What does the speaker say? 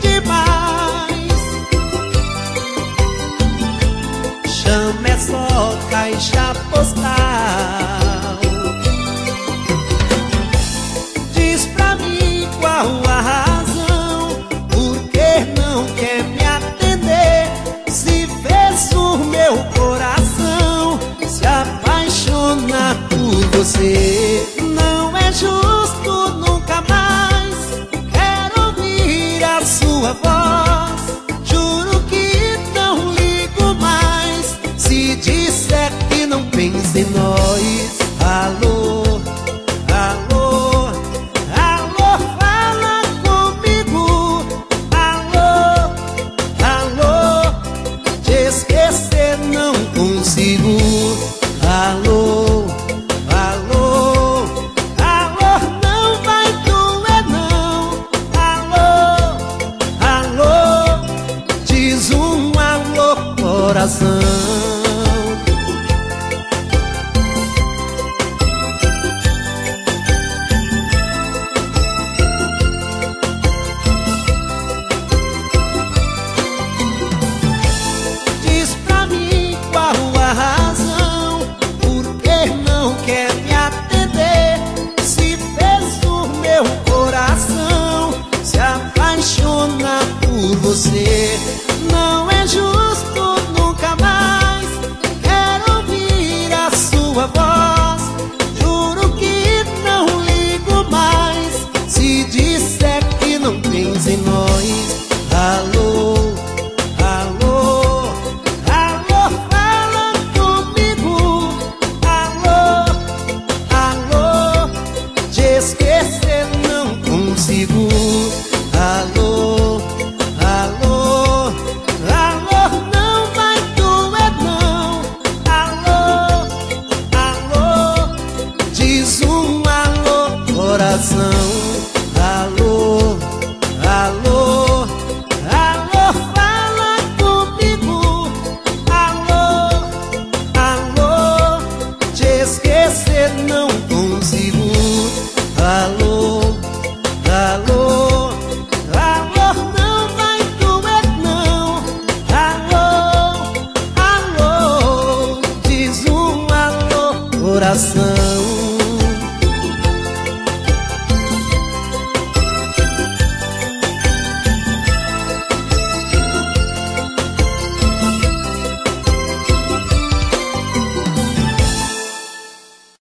demais. Chama é só caixa postal. Diz pra mim qual a razão, por que não quer me atender? Se fez o meu coração se apaixonar por você. Não é justo, nunca mais quero ouvir a sua voz. Juro que não ligo mais se disser que não pensa em nós. Alô, alô, alô, fala comigo. Alô, alô, te esquecer não consigo. Alô, alô, alô, não vai doer não. Alô, alô, diz um alô, coração. Diz pra mim qual a razão, por que não quer me atender? Se fez o meu coração se apaixonar por você. Não é justo, nunca mais quero ouvir a sua voz. Juro que não ligo mais se disser que não pensa em nós. Alô, alô, alô, fala comigo. Alô, alô, te esquecer não consigo. Alô, alô, alô, não vai doer não. Alô, alô, diz um alô, coração. Alô, alô, alô, fala comigo. Alô, alô, te esquecer não consigo. Alô, alô, alô, não vai doer não. Alô, alô, diz um alô, coração.